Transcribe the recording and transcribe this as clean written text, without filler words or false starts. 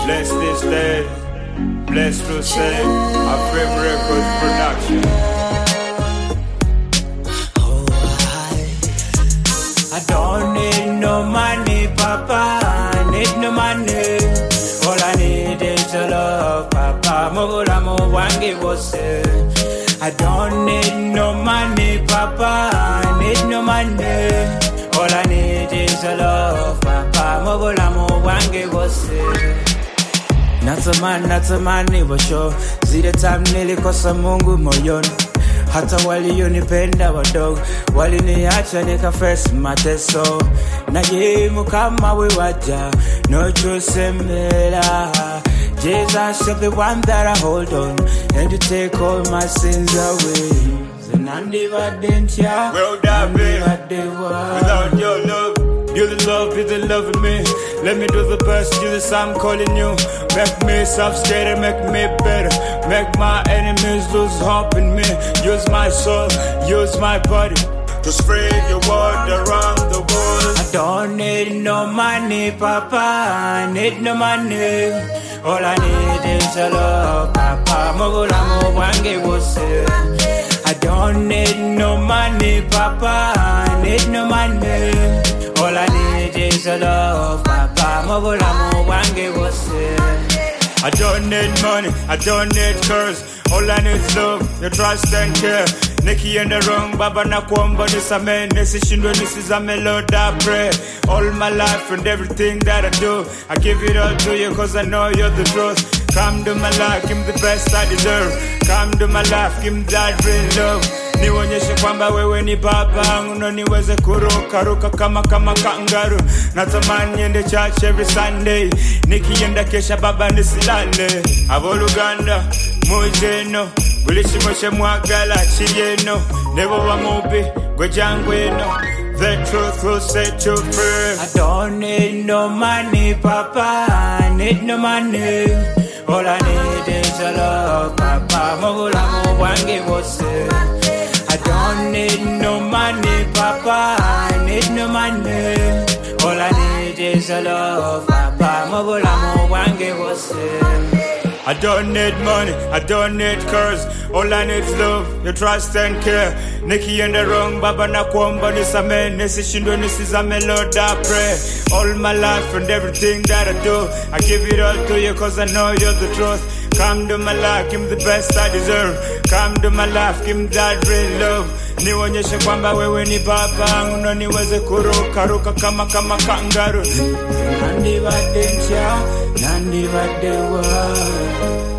Bless this day, bless to say, Aframe Records production. Oh, I don't need no money, Papa. I need no money. All I need is your love, Papa. Mogula mo wangi wose. I don't need no money, Papa. I need no money. All I need is your love, Papa. Mogula mo wangi wose. Not a man, never sure. Zile time nilikosa Mungu moyoni. Hata walionipenda wadogo waliniacha nikafesi mateso. Najimu kama wewaja no chusemela. Jesus, you're the one that I hold on, and you take all my sins away. Well done, baby. Without your love, you're the love in me. Let me do the best, you're the I'm calling you. Make me stop scared, make me better. Make my enemies lose hope in me. Use my soul, use my body to spread your word around the world. I don't need no money, Papa. I need no money. All I need is your love, Papa. Mogula mo wange wose. I don't need no money, Papa. I need no money. All I need is your love, Papa. Mogula mo wange wose. I don't need money, I don't need curse. All I need is love, your trust and care. Nikki in the wrong, Baba na kuomba nisame. Nisishindwe nisizame, Lord I pray. All my life and everything that I do, I give it all to you cause I know you're the truth. Come to my life, give me the best I deserve. Come to my life, give me that real love. Nionyeshe kwamba wewe ni baba, unaniweze kuruka kama kangaru. Natamani ende church every Sunday, nikienda kesha baba nisilale. Avoluganda, mujeno, bulishimoshe mwagala chiyeno. Nebo wa mubi, gwejangweno. The truth will set you free. I don't need no money, Papa. I need no money. All I need is your love, Papa. Mogula mo wange wose. I don't need no money, Papa. I need no money. All I need is your love, Papa. Mogula mo wange wose. I don't need money, I don't need cars. All I need is love, your trust and care. Nikki in the wrong, Baba na kuomba nisame. Nisishindwe nisizame, Lord I pray. All my life and everything that I do, I give it all to you cause I know you're the truth. Come to my life, give me the best I deserve. Come to my life, give me that real love. Nionyeshe kwamba wewe ni baba, unaniweze kuruka kama kangaru. Nandi badencha, nandi badewa.